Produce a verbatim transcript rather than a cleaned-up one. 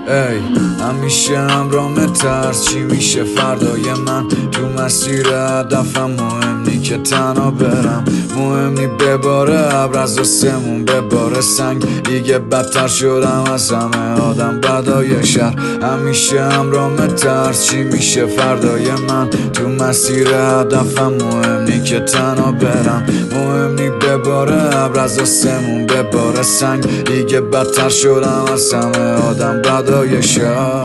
ای همیشه همرام ترس چی میشه فردای من تو مسیر هدفم مهم نی که تنها برم، مهم نی بباره ابر از آسمون بباره سنگ، دیگه بدتر شدم از همه آدم بدای شهر. همیشه همرام ترس چی میشه فردای من تو مسیر هدفم مهم نی که تنها برم، مهم نی بباره ابر از آسمون بباره سنگ، دیگه بدتر شدم از همه آدم بدای شهر.